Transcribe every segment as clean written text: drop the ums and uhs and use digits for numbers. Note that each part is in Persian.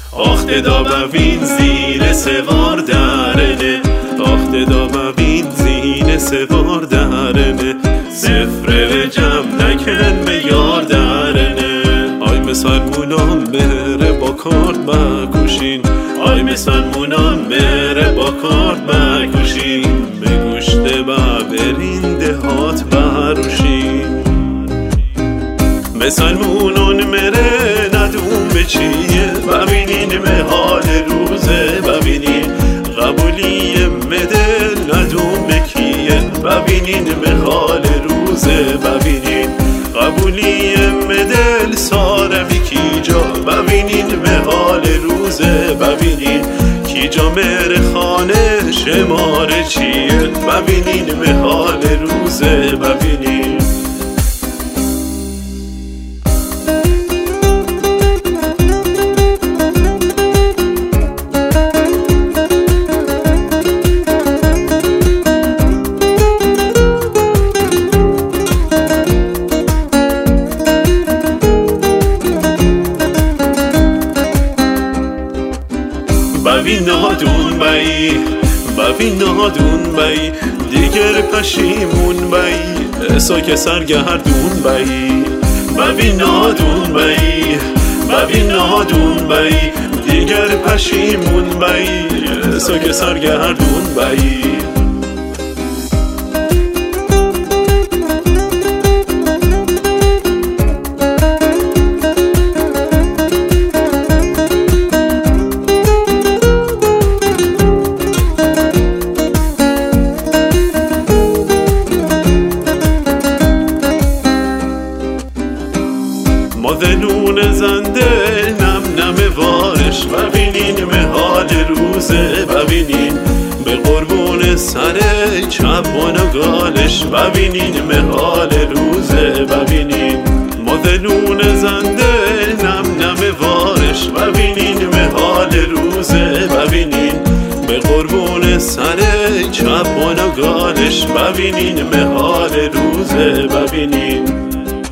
آخت دا ببین زین سوار درنه، آخت دا ببین زین سوار درنه، سفره و جمع نکن به یار درنه. آی مسلمونان بره با کارت بکشین، آی مسلمونان بره با کارت بکشین، به گوشت ببرین دهات بروشین. مسلمونان مره ندون به چیه، ببینین به حال روزه، ببینین قبولی مدل ندون به کیه، ببینین به حال روزه، ببینین قبولی مدل سارمی کی جا، ببینین به حال روزه، ببینین کی جا مر خانه شماره چیه، ببینین به حال روزه، ببینین. ببین نادون بایی، ببین نادون بایی، دیگر پشیمون بایی، اسا که سرگردون بایی. ببین نادون بایی، ببین نادون بایی، دیگر پشیمون بایی، اسا که سرگردون بایی. مادنون زنده نم نم وارش، ببینین به حال روزه، ببینین به قربون سر چپان و گالش، ببینین به حال روزه، ببینین مادنون زنده نم نم وارش، ببینین به حال روزه، ببینین به قربون سر چپان و گالش، ببینین به حال روزه، ببینین.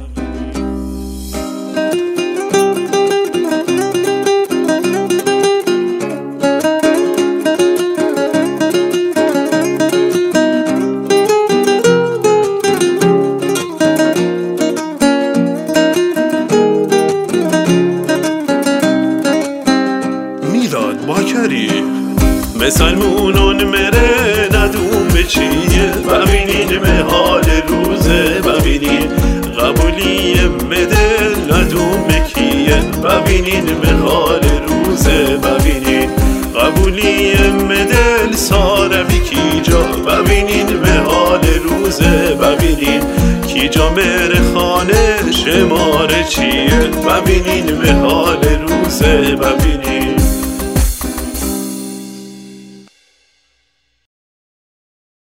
مسلمونان مره ندون به چیه، ببینین به حال روزه، ببینین قبولی مدل ندون به کیه، ببینین به حال روزه، ببینین قبولی مدل سارمی کی جا، ببینین به حال روزه، ببینین کی جا مر خانه شماره چیه، ببینین به حال روزه، ببینین.